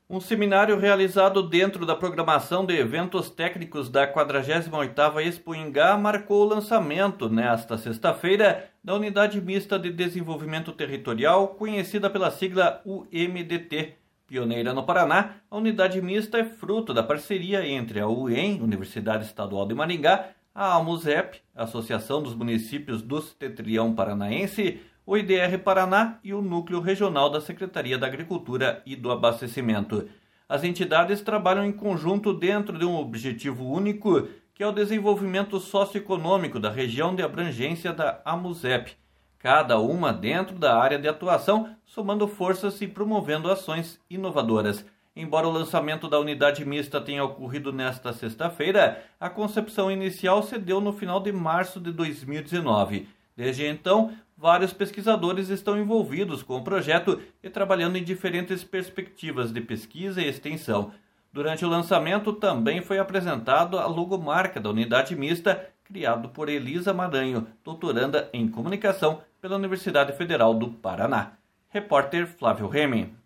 Um seminário realizado dentro da programação de eventos técnicos da 48ª Expo Ingá marcou o lançamento, nesta sexta-feira, da Unidade Mista de Desenvolvimento Territorial, conhecida pela sigla UMDT. Pioneira no Paraná, a Unidade Mista é fruto da parceria entre a UEM, Universidade Estadual de Maringá, a AMUSEP, Associação dos Municípios do Setrião Paranaense, o IDR Paraná e o Núcleo Regional da Secretaria da Agricultura e do Abastecimento. As entidades trabalham em conjunto dentro de um objetivo único, que é o desenvolvimento socioeconômico da região de abrangência da AMUSEP, cada uma dentro da área de atuação, somando forças e promovendo ações inovadoras. Embora o lançamento da unidade mista tenha ocorrido nesta sexta-feira, a concepção inicial se deu no final de março de 2019. Desde então, vários pesquisadores estão envolvidos com o projeto e trabalhando em diferentes perspectivas de pesquisa e extensão. Durante o lançamento, também foi apresentado a logomarca da unidade mista, criado por Elisa Maranho, doutoranda em comunicação pela Universidade Federal do Paraná. Repórter Flávio Remy.